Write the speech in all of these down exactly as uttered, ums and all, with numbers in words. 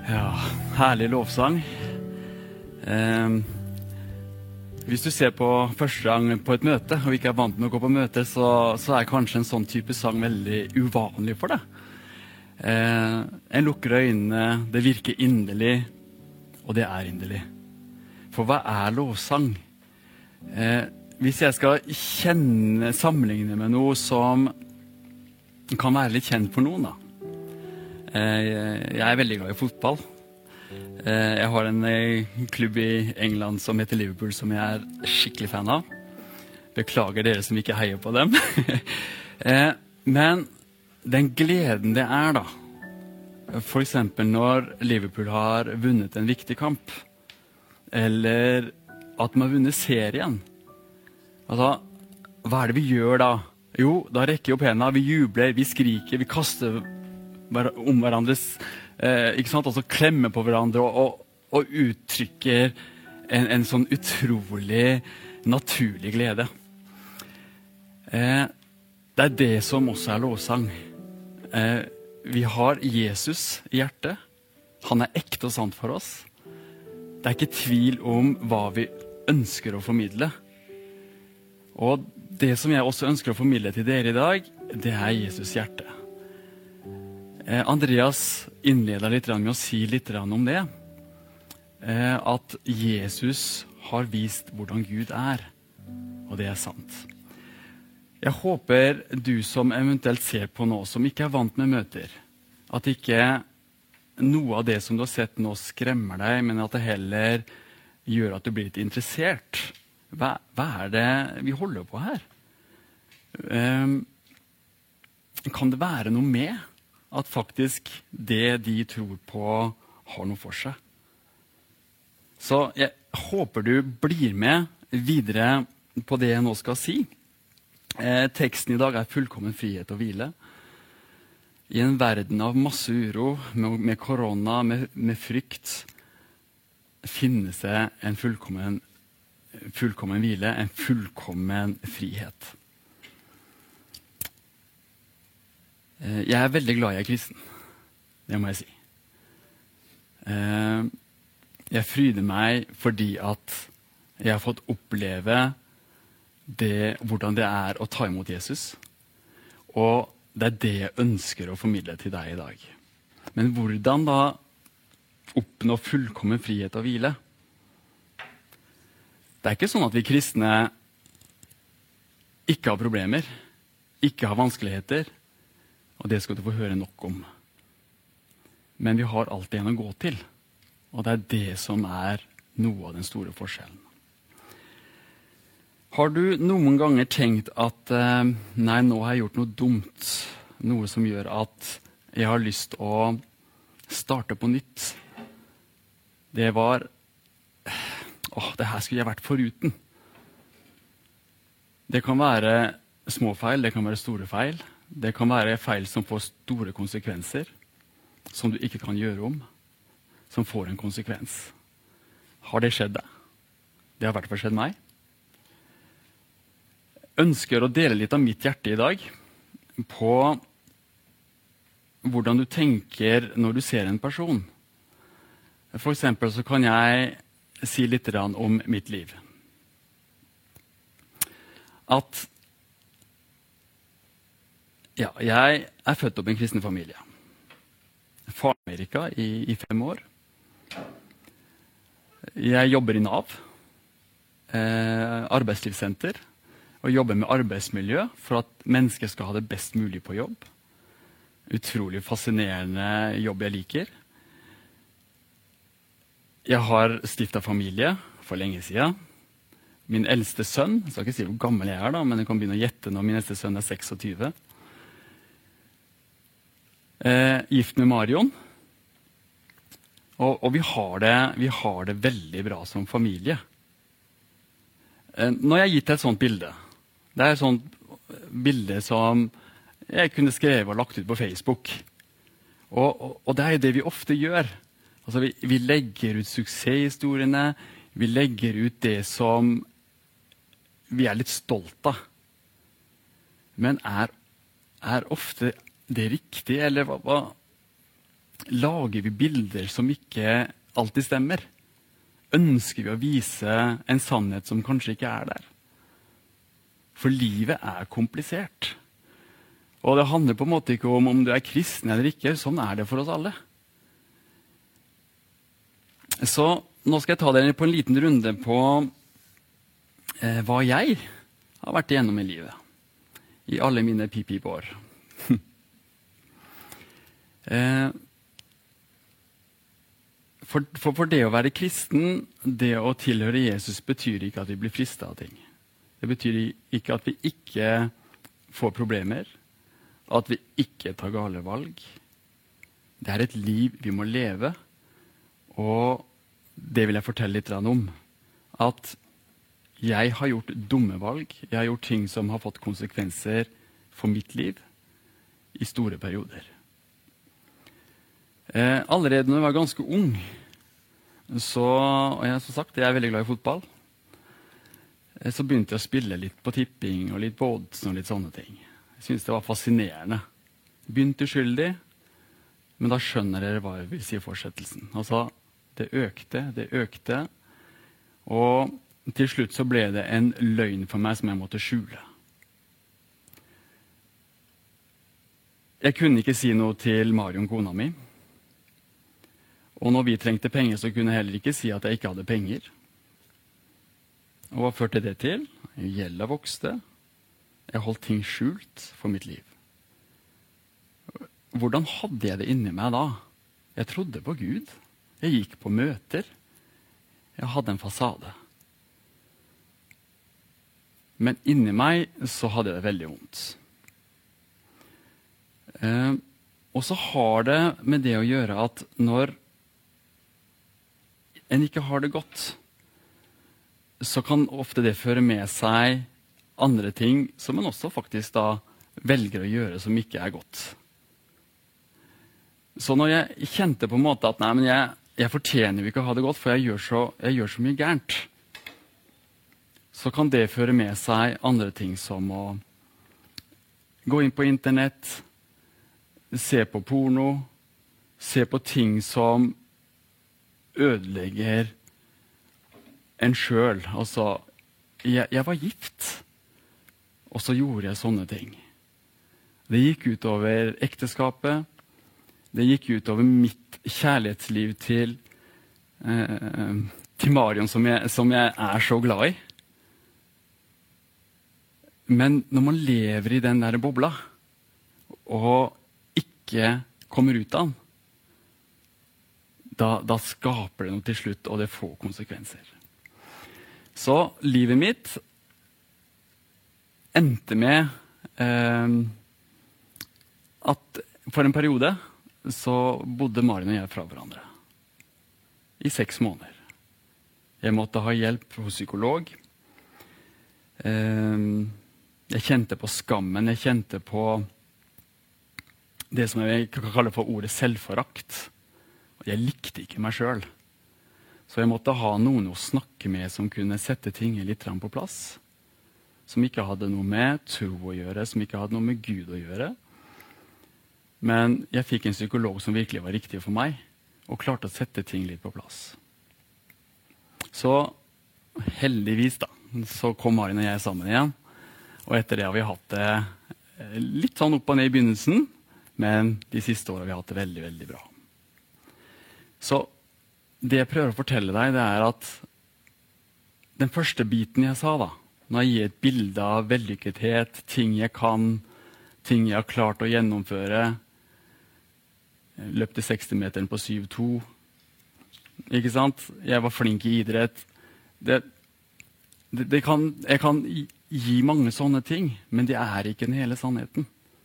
Ja, herlig lovsang. Eh, hvis du ser på første gang på et møte, og ikke er vant med å gå på møte, så, så er kanskje en sånn type sang veldig uvanlig for deg. Eh, en lukker øynene, det virker inderlig, og det er inderlig. For hva er lovsang? Eh, hvis jeg skal kjenne, sammenligne med noe som kan være litt kjent for noen, da. Jeg er veldig glad i fotball. Jeg har en klubb i England som heter Liverpool, som jeg er skikkelig fan av. Beklager dere som ikke heier på dem. Men den gleden det er da, for eksempel når Liverpool har vunnet en viktig kamp, eller at man har vunnet serien. Altså, hva er det vi gjør da? Jo, da rekker vi opp hendene, vi jubler, vi skriker, vi kaster om hverandres, eh, ikke sant? Altså klemmer på hverandre og, og, og uttrykker en, en sånn utrolig naturlig glede. Eh, det er det som også er lovsang. Eh, vi har Jesus i hjertet. Han er ekte og sant for oss. Det er ikke tvil om hva vi ønsker å formidle. Og det som jeg også ønsker å formidle til dere i dag, det er Jesus hjerte. Eh, Andreas innleder litt med å si litt om det. Eh, at Jesus har vist hvordan Gud er. Og det er sant. Jeg håper du som eventuelt ser på nå, som ikke er vant med møter, at ikke noe av det som du har sett nå skremmer deg, men at det heller gjør at du blir litt interessert. Hva, hva er det vi holder på her? Eh, kan det være noe med at faktisk det de tror på har noe for seg? Så jeg håper du blir med videre på det jeg nå skal si. Eh, teksten i dag er fullkommen frihet og hvile. I en verden av masse uro, med, med korona, med, med frykt, finnes det en fullkommen, fullkommen hvile, en fullkommen frihet. Jeg er veldig glad jeg er kristen. Det må jeg si. Jeg fryder meg fordi at jeg har fått oppleve det, hvordan det er å ta imot Jesus. Og det er det jeg ønsker å formidle til deg i dag. Men hvordan da oppnå fullkommen frihet og hvile? Det er ikke sånn at vi kristne ikke har problemer, ikke har vanskeligheter, og det skal du få høre nok om. Men vi har alltid en å gå til. Og det er det som er noe av den store forskjellen. Har du noen ganger tenkt at eh, nei, nå har jeg gjort noe dumt. Noe som gjør at jeg har lyst å starte på nytt. Det var åh, det her skulle jeg vært foruten. Det kan være små feil, det kan være store feil. Det kan være feil som får store konsekvenser, som du ikke kan gjøre om, som får en konsekvens. Har det skjedd deg? Det har i hvert fall skjedd meg. Ønsker å dele litt av mitt hjerte i dag på hvordan du tenker når du ser en person. For eksempel så kan jeg si litt om mitt liv. At Ja, jeg er født opp i en kristen familie. Far i Amerika i, i fem år. Jeg jobber i Nav, eh, arbeidslivssenter, og jobber med arbeidsmiljø for at mennesker skal ha det best mulig på jobb. Utrolig fascinerende jobb jeg liker. Jeg har stiftet familie for lenge siden. Min eldste sønn, jeg skal ikke si hvor gammel jeg er da, men jeg kan begynne å gjette når min eldste sønn er seksogtyve. Eh, gift med Marion. Og, og vi, har det, vi har det veldig bra som familie. Eh, når jeg har gitt et sånt bilde, det er et sånt bilde som jeg kunne skrevet og lagt ut på Facebook. Og, og, og det er det vi ofte gjør. Altså vi, vi legger ut suksesshistoriene, vi legger ut det som vi er litt stolt av. Men er, er ofte det riktig, eller hva, hva, lager vi bilder som ikke alltid stemmer? Ønsker vi å vise en sannhet som kanskje ikke er der? For livet er komplisert. Og det handler på en måte ikke om om du er kristen eller ikke. Sånn er det for oss alle. Så nå skal jeg ta dere på en liten runde på eh, hva jeg har vært igjennom i livet. I alle mine pip-pip-år. eh, For, for, for det å være kristen, det å tilhøre Jesus, betyr ikke at vi blir fristet av ting. Det betyr ikke at vi ikke får problemer, at vi ikke tar gale valg. Det er et liv vi må leve, og det vil jeg fortelle litt om. At jeg har gjort dumme valg, jeg har gjort ting som har fått konsekvenser for mitt liv i store perioder. Eh, allerede når jeg var ganske ung, så, og jeg, som sagt, jeg er veldig glad i fotball, eh, så begynte jeg å spille litt på tipping og litt på odds og litt sånne ting. Jeg synes det var fascinerende. Begynte uskyldig, men da skjønner dere hva jeg vil si i fortsettelsen. Altså, det økte, det økte, og til slutt så ble det en løgn for meg som jeg måtte skjule. Jeg kunne ikke si noe til Marion, kona mi. Og når vi trengte penger, så kunne jeg heller ikke si at jeg ikke hadde penger. Og hva førte det til? Gjelda vokste. Jeg holdt ting skjult for mitt liv. Hvordan hadde jeg det inni meg da? Jeg trodde på Gud. Jeg gikk på møter. Jeg hadde en fasade. Men inni meg så hadde jeg det veldig vondt. Eh, og så har det med det å gjøre at når en ikke har det godt, så kan ofte det føre med seg andre ting som en også faktisk da velger å gjøre som ikke er godt. Så når jeg kjente på en måte at nei, men jeg, jeg fortjener jo ikke å ha det godt, for jeg gjør, så, jeg gjør så mye gærent, så kan det føre med seg andre ting som å gå inn på internett, se på porno, se på ting som ødelegger en selv. Altså, jeg, jeg var gift, og så gjorde jeg sånne ting. Det gikk ut over ekteskapet, det gikk ut over mitt kjærlighetsliv til, eh, til Marion, som jeg, som jeg er så glad i. Men når man lever i den der bobla, og ikke kommer ut av den, Da, da skaper det noe til slutt, og det får konsekvenser. Så livet mitt endte med eh, at for en periode så bodde Marion og jeg fra hverandre. I seks måneder. Jeg måtte ha hjelp hos psykolog. Eh, jeg kjente på skammen, jeg kjente på det som jeg kan kalle for ordet selvforakt. Jeg likte ikke meg selv. Så jeg måtte ha noen å snakke med som kunne sette ting litt på plass. Som ikke hadde noe med tro å gjøre, som ikke hadde noe med Gud å gjøre. Men jeg fikk en psykolog som virkelig var riktig for meg, og klarte å sette ting litt på plass. Så heldigvis da, så kom Marion og jeg sammen igjen. Og etter det har vi hatt det litt sånn opp og ned i begynnelsen, men de siste årene har vi hatt det veldig, veldig bra. Så det jeg prøver å fortelle deg, det er at den første biten jeg sa da, når jeg gir et bilde av vellykkethet, ting jeg kan, ting jeg har klart å gjennomføre, løpte seksti meteren på syv to, ikke sant? Jeg var flink i idrett. Det, det, det kan, jeg kan gi mange sånne ting, men det er ikke den hele sannheten.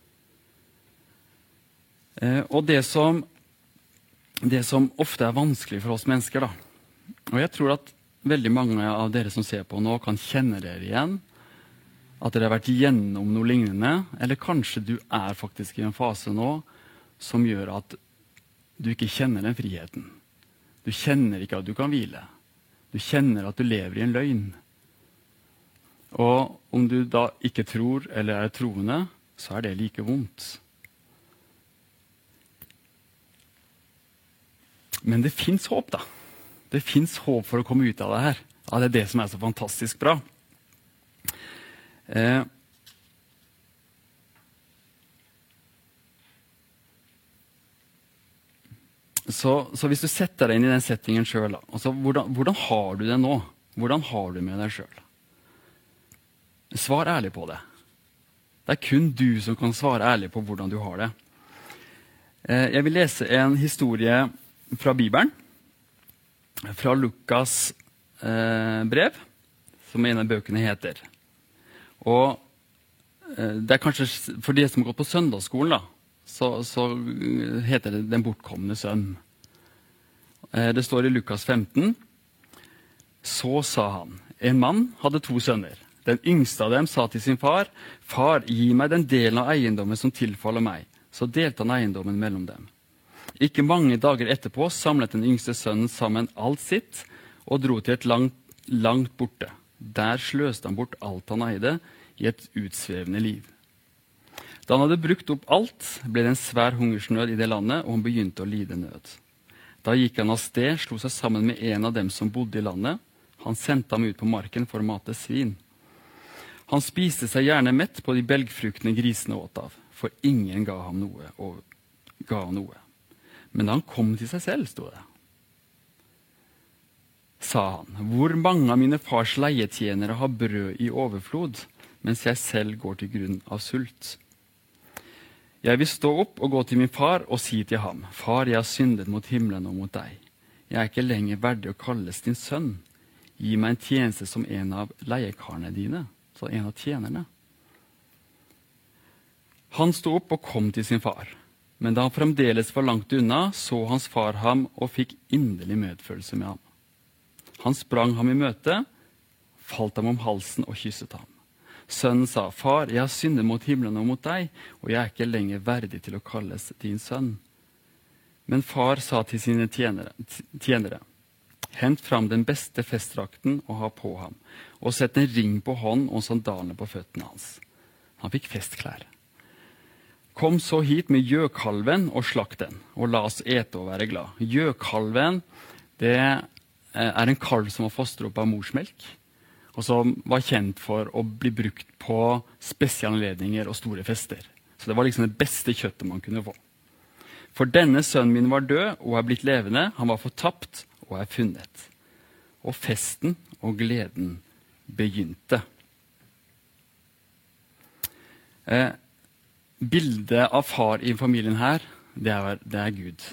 Eh, og det som Det som ofte er vanskelig for oss mennesker, da. Og jeg tror at veldig mange av dere som ser på nå, kan kjenne dere igjen. At dere har vært gjennom noe lignende. Eller kanskje du er faktisk i en fase nå som gjør at du ikke kjenner den friheten. Du kjenner ikke at du kan hvile. Du kjenner at du lever i en løgn. Og om du da ikke tror eller er troende, så er det like vondt. Men det finnes håp, da. Det finnes håp for å komme ut av det her. Ja, det er det som er så fantastisk bra. Eh, så, så hvis du setter deg inn i den settingen selv, da, altså, hvordan, hvordan har du det nå? Hvordan har du med deg selv? Svar ærlig på det. Det er kun du som kan svare ærlig på hvordan du har det. Eh, jeg vil lese en historie fra Bibelen, fra Lukas eh, brev, som en av bøkene heter. Og eh, det er kanskje, for de som har gått på søndagsskolen, da, så, så heter det Den bortkomne sønn. Eh, det står i Lukas femten. Så sa han, en mann hadde to sønner. Den yngste av dem sa til sin far, «Far, gi meg den delen av eiendommen som tilfaller meg.» Så delte han eiendommen mellom dem. Ikke mange dager etterpå samlet den yngste sønnen sammen alt sitt og dro til et langt, langt borte. Der sløste han bort alt han eide i et utsvevende liv. Da han hadde brukt opp alt, ble det en svær hungersnød i det landet, og han begynte å lide nød. Da gikk han av sted, slo seg sammen med en av dem som bodde i landet. Han sendte ham ut på marken for å mate svin. Han spiste seg gjerne mett på de belgfruktene grisene åt av, for ingen ga ham noe, og ga ham noe. Men da han kom til seg selv, stod det, sa han, «Hvor mange av mine fars leietjenere har brød i overflod, mens jeg selv går til grunn av sult? Jeg vil stå opp og gå til min far og si til ham, «Far, jeg har syndet mot himmelen og mot deg. Jeg er ikke lenger verdig å kalles din sønn. Gi meg en tjeneste som en av leiekarene dine», så en av tjenerne. Han stod opp og kom til sin far. Men da han fremdeles var langt unna, så hans far ham og fikk inderlig medfølelse med ham. Han sprang ham i møte, falt ham om halsen og kysset ham. Sønnen sa, «Far, jeg har syndet mot himmelen og mot deg, og jeg er ikke lenger verdig til å kalles din sønn.» Men far sa til sine tjenere, tjenere, «Hent fram den beste festdrakten og ha på ham, og sett en ring på hånd og sandalene på føttene hans.» Han fikk festklær. «Kom så hit med gjøkalven og slakt den, og la oss ete og være glad.» Gjøkalven, det er en kalv som var fostret opp av morsmelk, og som var kjent for å bli brukt på spesialanledninger og store fester. Så det var liksom det beste kjøttet man kunne få. «For denne sønnen min var død og er blitt levende, han var fortapt og er funnet.» Og festen og gleden begynte. Eh, Bildet av far i familien her, det er, det er Gud.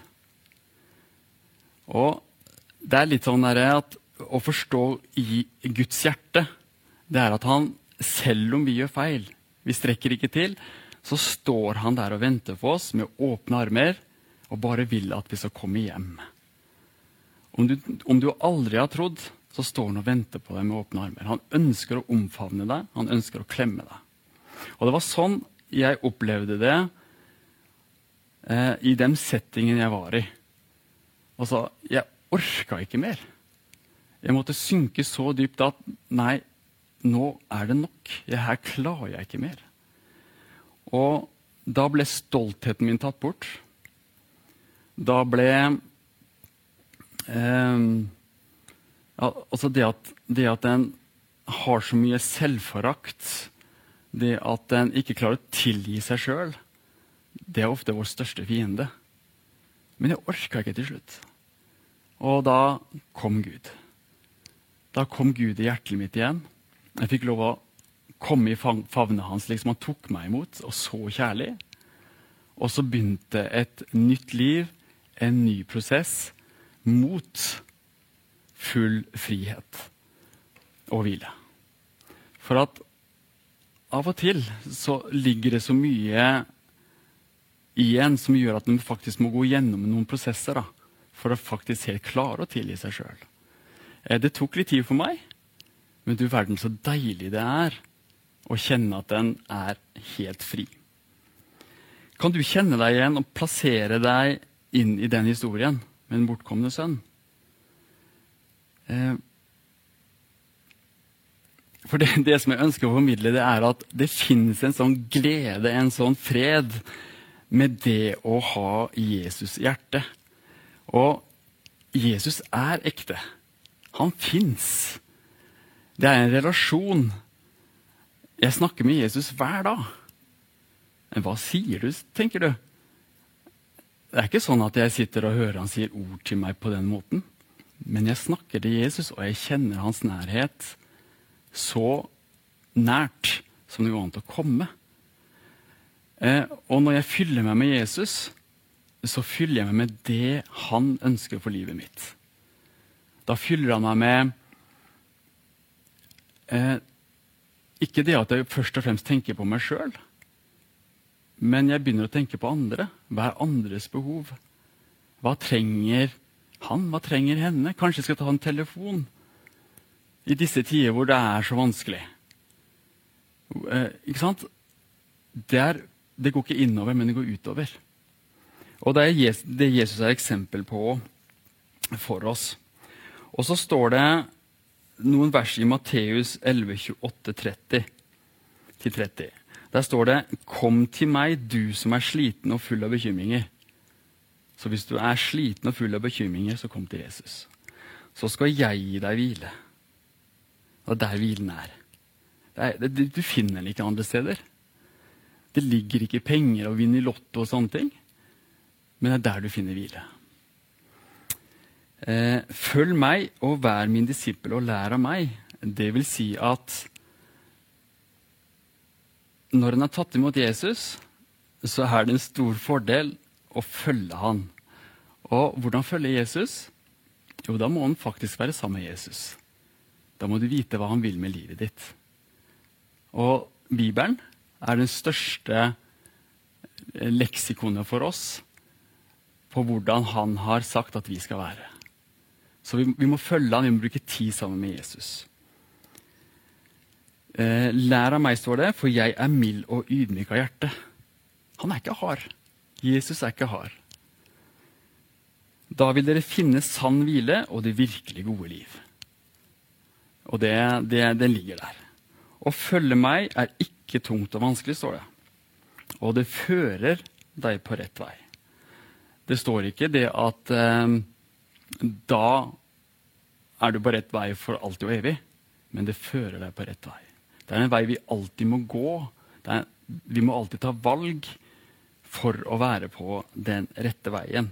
Og det er litt sånn der at å forstå i Guds hjerte, det er at han, selv om vi gjør feil, vi strekker ikke til, så står han der og venter på oss med åpne armer, og bare vil at vi skal komme hjem. Om du, om du aldri har trodd, så står han og venter på deg med åpne armer. Han ønsker å omfavne deg, han ønsker å klemme deg. Og det var sånn jeg opplevde det eh, i den settingen jeg var i. Altså, jeg orket ikke mer. Jeg måtte synke så dypt at, nei, nå er det nok. Jeg, her klarer jeg ikke mer. Og da ble stoltheten min tatt bort. Da ble eh, altså det at, det at den har så mye selvforakt, det at en ikke klarer å tilgi seg selv, det er ofte vår største fiende. Men jeg orket ikke til slutt. Og da kom Gud. Da kom Gud i hjertet mitt igjen. Jeg fikk lov å komme i favne hans, liksom han tok meg imot, og så kjærlig. Og så begynte et nytt liv, en ny prosess, mot full frihet og hvile. For at av og til så ligger det så mye igjen som gjør at man faktisk må gå gjennom noen prosesser da, for å faktisk helt klare å tilgi seg selv. Det tok litt tid for meg, men du verden så deilig det er å kjenne at den er helt fri. Kan du kjenne deg igjen og plassere deg inn i den historien med en bortkomne sønn? Eh, For det, det som jeg ønsker å formidle, det er at det finnes en sånn glede, en sånn fred med det å ha Jesus i hjertet. Og Jesus er ekte. Han finnes. Det er en relasjon. Jeg snakker med Jesus hver dag. Men hva sier du, tenker du? Det er ikke sånn at jeg sitter og hører han sier ord til meg på den måten. Men jeg snakker til Jesus, og jeg kjenner hans nærhet så nært som det går an til å komme. Eh, og når jeg fyller meg med Jesus, så fyller jeg meg med det han ønsker for livet mitt. Da fyller han meg med eh, ikke det at jeg først og fremst tenker på meg selv, men jeg begynner å tenke på andre. Hva er andres behov? Hva trenger han? Hva trenger henne? Kanskje jeg skal ta en telefon i disse tider hvor det er så vanskelig. Eh, ikke sant? Det, er, det går ikke innover, men det går utover. Og det er Jesus, det Jesus er eksempel på for oss. Og så står det noen vers i Matteus elleve, tjueåtte, tretti til tretti. Der står det, «Kom til meg, du som er sliten og full av bekymringer». Så hvis du er sliten og full av bekymringer, så kom til Jesus. Så skal jeg gi deg hvile. Og der hvilen er. Det er det, du finner den ikke andre steder. Det ligger ikke penger å vinne i lotto og sånne ting. Men det er der du finner hvile. Eh, følg meg og vær min disippel og lær av meg. Det vil si at når en har tatt imot Jesus, så er det en stor fordel å følge han. Og hvordan følge Jesus? Jo, da må han faktisk være sammen med Jesus. Da må du vite hva han vil med livet ditt. Og Bibelen er den største leksikonet for oss på hvordan han har sagt at vi skal være. Så vi, vi må følge han, vi må bruke tid sammen med Jesus. Eh, lær av meg, står det, for jeg er mild og ydmyk av hjerte. Han er ikke hard. Jesus er ikke hard. Da vil dere finne sann hvile og det virkelig gode liv. Og det, det, det ligger der. Å følge meg er ikke tungt og vanskelig, står det. Og det fører deg på rett vei. Det står ikke det at eh, da er du på rett vei for alltid og evig, men det fører deg på rett vei. Det er en vei vi alltid må gå. Det er, vi må alltid ta valg for å være på den rette veien.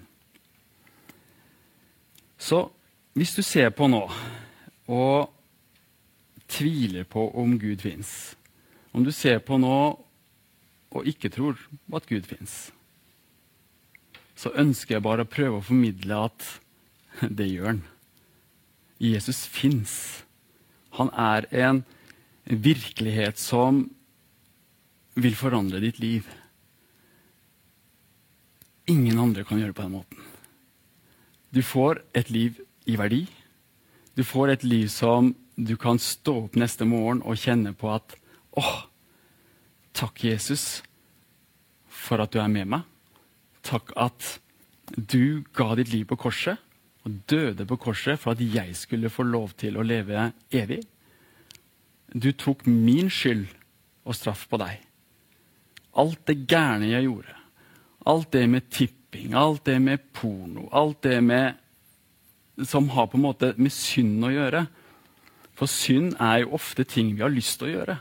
Så hvis du ser på nå og tviler på om Gud finnes, om du ser på nå og ikke tror at Gud finnes, så ønsker jeg bare å prøve å formidle at det gjør han. Jesus finnes. Han er en virkelighet som vil forandre ditt liv. Ingen andre kan gjøre det på den måten. Du får et liv i verdi. Du får et liv som du kan stå opp neste morgen og kjenne på at åh, takk Jesus for at du er med meg. Takk at du ga ditt liv på korset og døde på korset for at jeg skulle få lov til å leve evig. Du tok min skyld og straff på deg. Alt det gærne jeg gjorde, alt det med tipping, alt det med porno, alt det med, som har på en måte med synd å gjøre. For synd er jo ofte ting vi har lyst til å gjøre.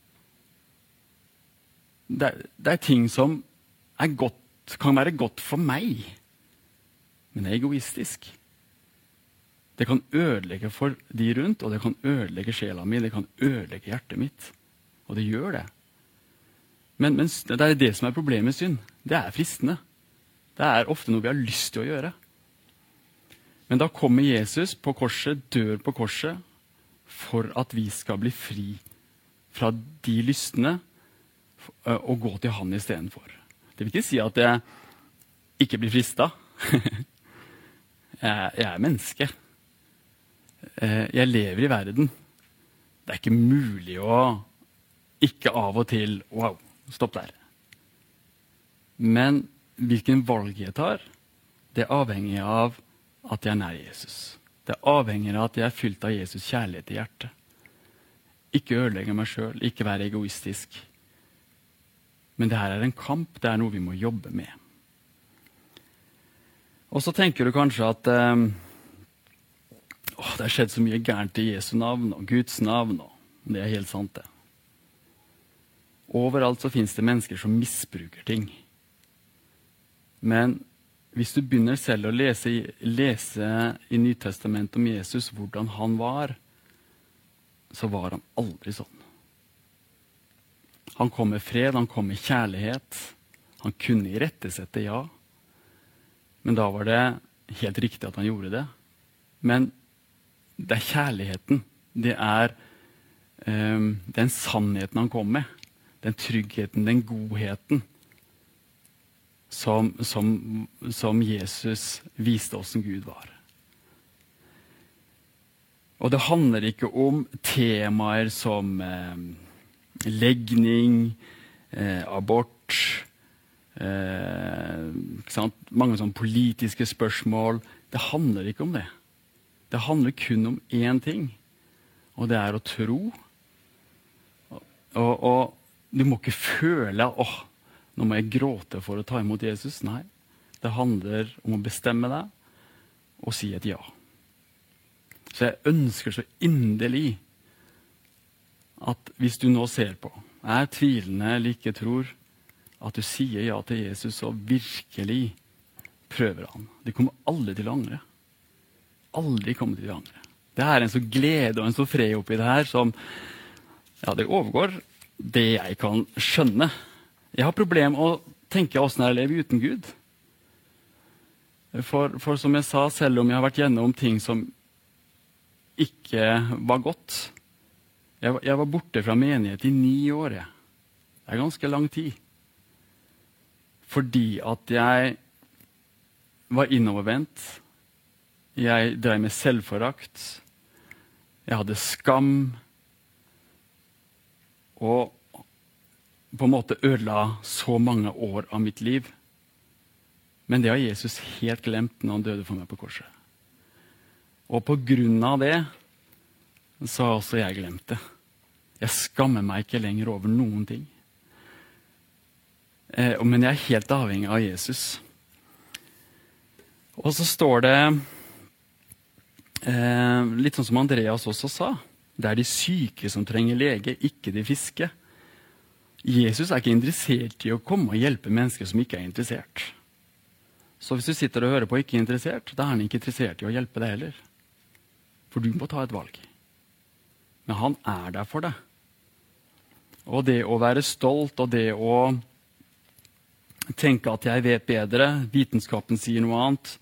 Det, det er ting som er godt, kan være godt for meg, men det er egoistisk. Det kan ødelegge for de rundt, og det kan ødelegge sjela mi, det kan ødelegge hjertet mitt. Og det gjør det. Men, men det er det som er problemet med synd. Det er fristende. Det er ofte noe vi har lyst til å gjøre. Men da kommer Jesus på korset, dør på korset, for at vi skal bli fri fra de lystene og gå til han i stedet for. Det vil ikke si at jeg ikke blir fristet. jeg, jeg er menneske. Jeg lever i verden. Det er ikke mulig å ikke av og til, wow, stopp der. Men hvilken valg jeg tar, det er avhengig av at jeg er nær Jesus. Det er avhengig av at jeg er fylt av Jesus kjærlighet i hjertet. Ikke ødelegge meg selv, ikke være egoistisk. Men det her er en kamp, det er noe vi må jobbe med. Og så tenker du kanskje at eh, åh, det har skjedd så mye gærent i Jesu navn og Guds navn. Og det er helt sant, det. Overalt så finnes det mennesker som misbruker ting. Men hvis du begynner selv å lese, lese i Nytestamentet om Jesus, hvordan han var, så var han aldri sånn. Han kom med fred, han kom med kjærlighet. Han kunne irettesette, ja. Men da var det helt riktig at han gjorde det. Men det er kjærligheten. Det er um, den sannheten han kom med. Den tryggheten, den godheten som, som, som Jesus viste oss som Gud var. Og det handler ikke om temaer som eh, legning, eh, abort, eh, ikke sant? Mange sånne politiske spørsmål. Det handler ikke om det. Det handler kun om én ting, og det er å tro. Og, og du må ikke føle at åh, nå må jeg gråte for å ta imot Jesus. Nei, det handler om å bestemme deg og si et ja. Så jeg ønsker så inderlig at hvis du nå ser på, er tvilende eller ikke tror, at du sier ja til Jesus og virkelig prøver han. De kommer aldri til å angre. Aldri kommer til å angre. Det er en så glede og en så fred oppi det her som, ja, det overgår det jeg kan skjønne. Jeg har problem å tenke hvordan jeg lever uten Gud. For, for som jeg sa, selv om jeg har vært gjennom ting som ikke var godt, jeg, jeg var borte fra menighet i ni år. Jeg. Det er ganske lang tid. Fordi at jeg var innovervendt. Jeg drev med selvforakt. Jeg hadde skam. Og på en måte ødela så mange år av mitt liv. Men det har Jesus helt glemt når han døde for meg på korset. Og på grunn av det så har også jeg glemt det. Jeg skammer meg ikke lenger over noen ting. Eh, men jeg er helt avhengig av Jesus. Og så står det eh, litt sånn som Andreas også sa. Det er de syke som trenger lege, ikke de friske. Jesus er ikke interessert i å komme og hjelpe mennesker som ikke er interessert. Så hvis du sitter og hører på og ikke er interessert, da er han ikke interessert i å hjelpe deg heller. For du må ta et valg. Men han er der for deg. Og det å være stolt, og det å tenke at jeg vet bedre, vitenskapen sier noe annet.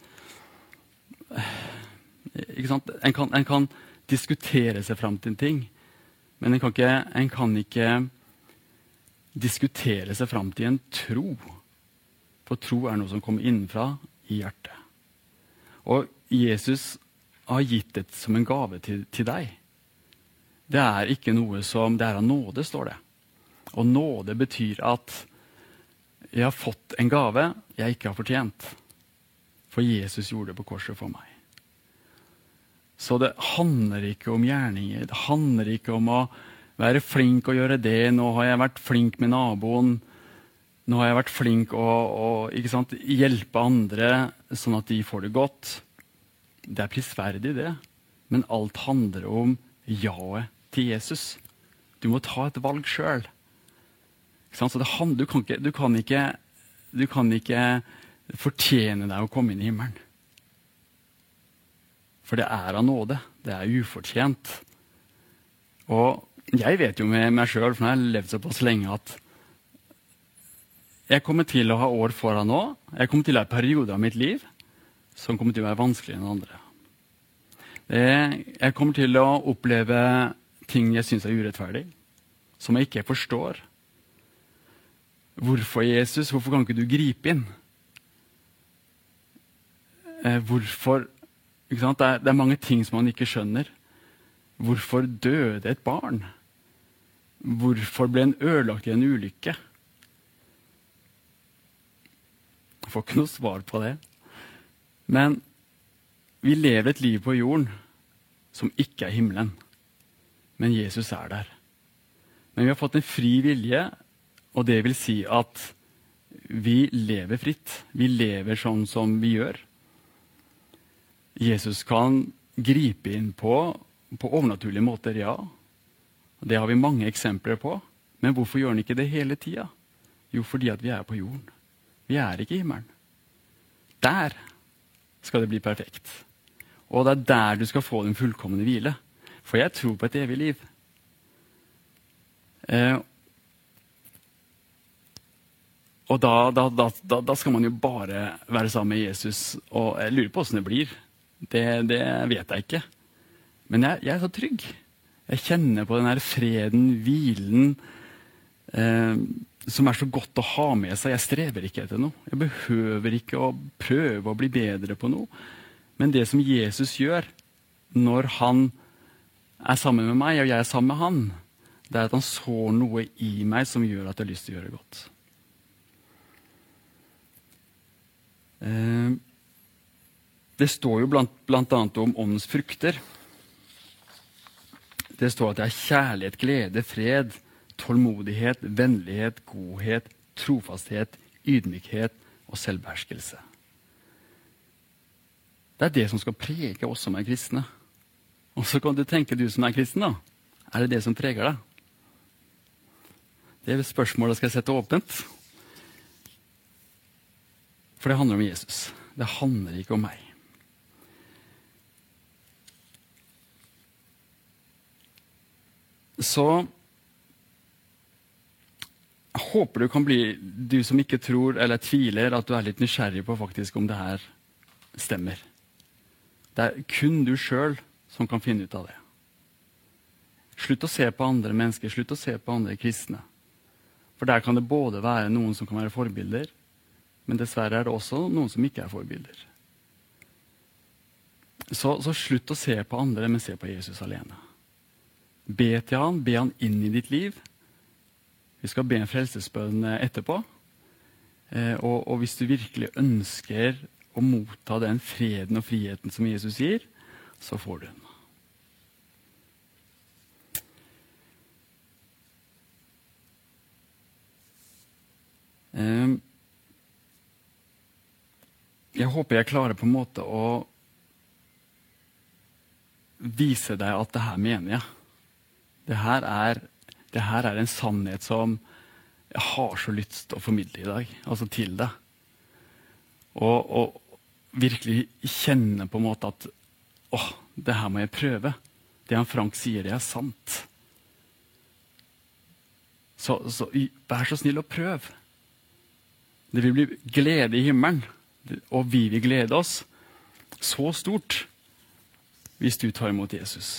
Ikke sant? En kan, en kan diskutere seg frem til en ting, men en kan ikke, en kan ikke diskutere seg frem til en tro. For tro er noe som kommer innenfra i hjertet. Og Jesus har gitt det som en gave til, til deg. Det er ikke noe som, det er av nåde, står det. Og nåde betyr at jeg har fått en gave jeg ikke har fortjent. For Jesus gjorde det på korset for meg. Så det handler ikke om gjerninger. Det handler ikke om å være flink og gjøre det. Nå har jeg vært flink med naboen. Nå har jeg vært flink å, å ikke sant, hjelpe andre sånn at de får det godt. Det er prisverdig det. Men alt handler om jaet til Jesus. Du må ta et valg selv. Så det handler, du, kan ikke, du, kan ikke, du kan ikke fortjene deg å komme inn i himmelen. For det er av nåde. Det er ufortjent. Og jeg vet jo med meg selv, for jeg har levd såpass lenge, at jeg kommer til å ha år foran nå. Jeg kommer til å ha perioder av mitt liv som kommer til å være vanskeligere enn andre. Det, jeg kommer til å oppleve ting jeg synes er urettferdig, som jeg ikke forstår. Hvorfor, Jesus? Hvorfor kan ikke du gripe inn? Eh, hvorfor? Ikke sant? Det er, det er mange ting som man ikke skjønner. Hvorfor døde et barn? Hvorfor ble en ødelagt i en ulykke? Jeg får ikke noe svar på det. Men vi lever et liv på jorden som ikke er himmelen. Men Jesus er der. Men vi har fått en fri vilje, og det vil si at vi lever fritt. Vi lever sånn som vi gjør. Jesus kan gripe inn på på overnaturlige måter, ja. Det har vi mange eksempler på. Men hvorfor gjør han ikke det hele tiden? Jo, fordi at vi er på jorden. Vi er ikke i himmelen. Der skal det bli perfekt. Og det er der du skal få den fullkomne hvile. For jeg tror på et evig liv. Eh, og da, da, da, da, da skal man jo bare være sammen med Jesus. Og jeg lurer på hvordan det blir. Det, det vet jeg ikke. Men jeg, jeg er så trygg. Jeg kjenner på den her freden, hvilen, eh, som er så godt å ha med seg. Jeg strever ikke etter noe. Jeg behøver ikke å prøve å bli bedre på noe. Men det som Jesus gjør når han er sammen med meg, og jeg er sammen med han, det er at han sår noe i meg som gjør at jeg har lyst til å gjøre godt. Eh, det står jo blant, blant annet om åndens frukter. Det står at det er kjærlighet, glede, fred, tålmodighet, vennlighet, godhet, trofasthet, ydmykhet og selvbeherskelse. Det er det som skal prege oss som er kristne. Og så kan du tenke, du som er kristen, da. Er det det som preger deg? Det er spørsmålet skal jeg sette åpent. For det handler om Jesus. Det handler ikke om meg. Så jeg håper du kan bli, du som ikke tror eller tviler, at du er litt nysgjerrig på faktisk om det her stemmer. Det er kun du selv som kan finne ut av det. Slutt å se på andre mennesker, slutt å se på andre kristne. For der kan det både være noen som kan være forbilder, men dessverre er det også noen som ikke er forbilder. Så, så slutt å se på andre, men se på Jesus alene. Be til han, be han inn i ditt liv. Vi skal be en frelsesbønn etterpå. Eh, og, og hvis du virkelig ønsker å motta den freden og friheten som Jesus gir, så får du den. Eh, jeg håper jeg klarer på en måte å vise deg at det her mener jeg. Det her, er, det her er en sannhet som jeg har så lyst til å formidle i dag, altså til deg. Og, og virkelig kjenne på en måte at åh, det her må jeg prøve. Det han Frank sier, det er sant. Så, så vær så snill og prøv. Det vil bli glede i himmelen, og vi vil glede oss så stort hvis du tar imot Jesus.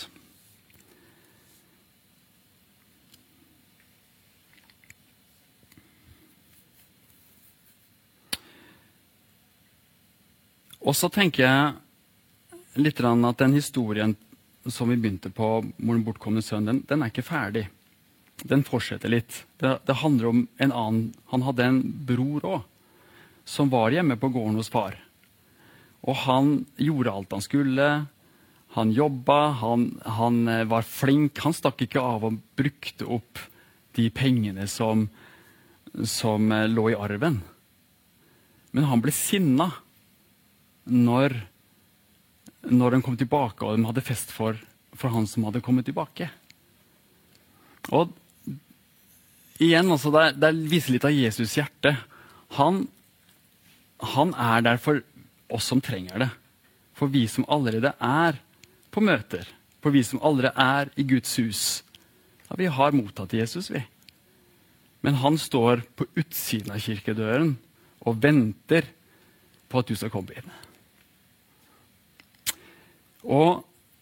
Og så tenker jeg litt at den historien som vi begynte på, hvor den bortkomne sønn, den, den er ikke ferdig. Den fortsetter litt. Det, det handler om en annen. Han hadde en bror også, som var hjemme på gården hos far. Og han gjorde alt han skulle. Han jobba, han, han var flink. Han stakk ikke av og brukte opp de pengene som, som lå i arven. Men han ble sinna når, når de kom tilbake, og de hadde fest for, for han som hadde kommet tilbake. Og igjen, altså, det, det viser litt av Jesus hjerte. Han, han er der for oss som trenger det. For vi som allerede er på møter. For vi som allerede er i Guds hus. Ja, vi har mottatt Jesus, vi. Men han står på utsiden av kirkedøren og venter på at du skal komme inn. Og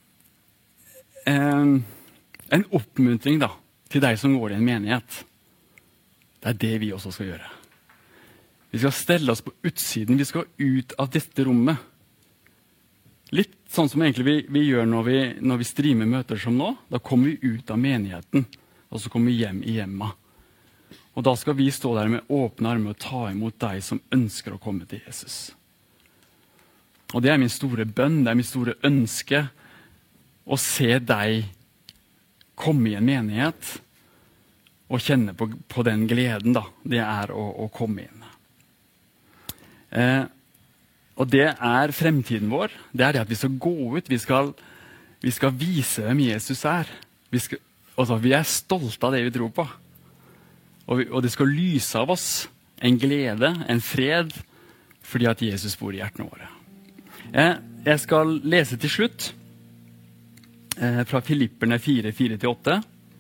eh, en oppmuntring da, til deg som går i en menighet. Det er det vi også skal gjøre. Vi skal stelle oss på utsiden. Vi skal ut av dette rommet. Litt sånn som egentlig vi, vi gjør når vi, når vi streamer møter som nå. Da kommer vi ut av menigheten, og så kommer vi hjem i hjemmet. Og da skal vi stå der med åpne armer og ta imot deg som ønsker å komme til Jesus. Og det er min store bønn, det er min store ønske å se deg komme i en menighet og kjenne på, på den gleden da, det er å, å komme inn. Eh, Og det er fremtiden vår. Det er det at vi skal gå ut, vi skal, vi skal vise hvem Jesus er. Vi, skal, altså, vi er stolte av det vi tror på. Og, vi, og det skal lyse av oss en glede, en fred, fordi at Jesus bor i hjertene våre. Jeg, jeg skal lese til slutt eh, fra Filipperne fire, fire til åtte.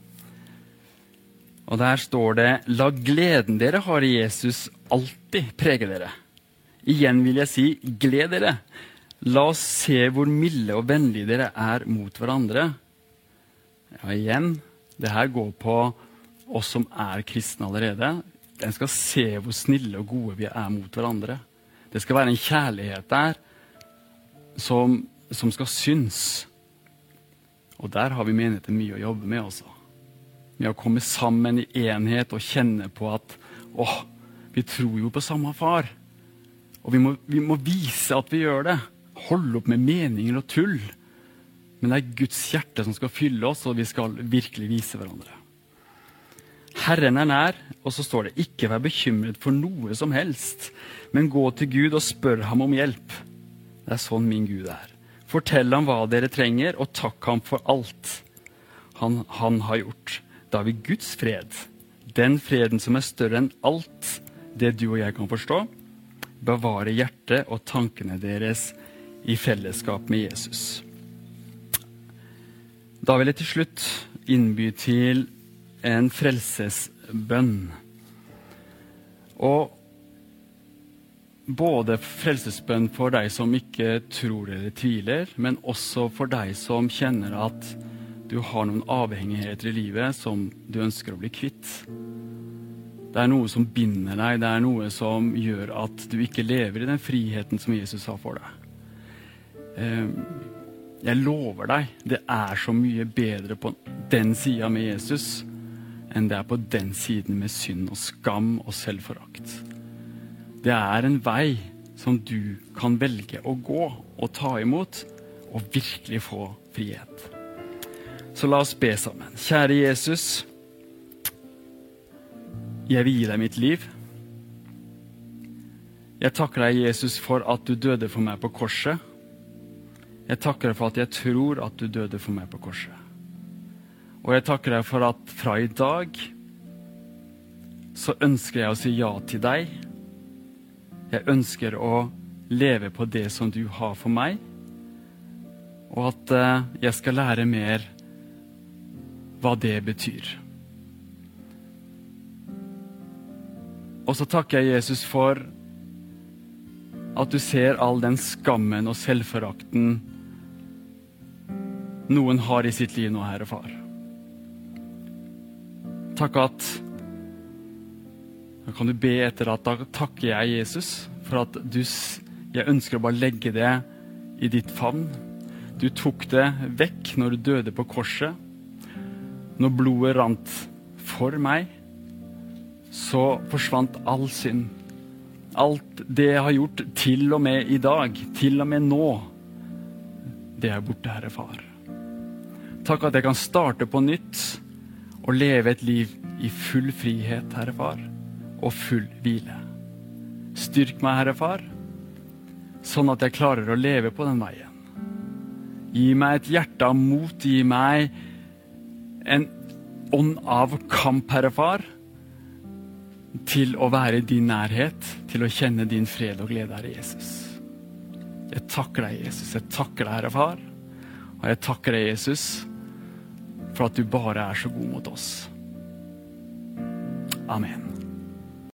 Og der står det: La gleden dere har i Jesus alltid prege dere. Igjen vil jeg si, gled dere. La oss se hvor milde og vennlige dere er mot hverandre. Ja, igjen, det her går på oss som er kristne allerede. Den skal se hvor snille og gode vi er mot hverandre. Det skal være en kjærlighet der som, som skal synes. Og der har vi menigheten mye å jobbe med også. Med å komme sammen i enhet og kjenne på at åh, vi tror jo på samme far. Og vi må, vi må vise at vi gjør det. Holde opp med meninger og tull. Men det er Guds hjerte som skal fylle oss, og vi skal virkelig vise hverandre. Herren er nær, og så står det: ikke vær bekymret for noe som helst, men gå til Gud og spør ham om hjelp. Det er sånn min Gud er. Fortell ham hva dere trenger, og takk ham for alt han, han har gjort. Da har vi Guds fred, den freden som er større enn alt det du og jeg kan forstå. Bevare hjertet og tankene deres i fellesskap med Jesus. Da vil jeg til slutt innby til en frelsesbønn. Og både frelsesbønn for deg som ikke tror eller tviler, men også for deg som kjenner at du har noen avhengigheter i livet som du ønsker å bli kvitt. Det er noe som binder deg, det er noe som gjør at du ikke lever i den friheten som Jesus har for deg. Jeg lover deg, det er så mye bedre på den siden med Jesus enn det er på den siden med synd og skam og selvforakt. Det er en vei som du kan velge å gå og ta imot og virkelig få frihet. Så la oss be sammen. Kjære Jesus, jeg vil gi deg mitt liv. Jeg takker deg, Jesus, for at du døde for meg på korset. Jeg takker deg for at jeg tror at du døde for meg på korset. Og jeg takker deg for at fra i dag så ønsker jeg å si ja til deg. Jeg ønsker å leve på det som du har for meg. Og at uh, jeg skal lære mer hva det betyr. Og så takker jeg Jesus for at du ser all den skammen og selvforakten noen har i sitt liv nå, Herre Far. Takk at da kan du be etter at da takker jeg Jesus for at du, jeg ønsker å bare legge det i ditt favn. Du tok det vekk når du døde på korset. Når blodet rant for meg, så forsvant all synd. Alt det jeg har gjort til og med i dag, til og med nå, det er borte, Herre Far. Takk at jeg kan starte på nytt og leve et liv i full frihet, Herre Far, og full hvile. Styrk meg, Herre Far, sånn at jeg klarer å leve på den veien. Gi meg et hjerte av mot, gi meg en ånd av kamp, Herre Far, til å være i din nærhet, til å kjenne din fred og glede, Herre Jesus. Jeg takker deg, Jesus. Jeg takker deg, Herre Far. Og jeg takker deg, Jesus, for at du bare er så god mot oss. Amen.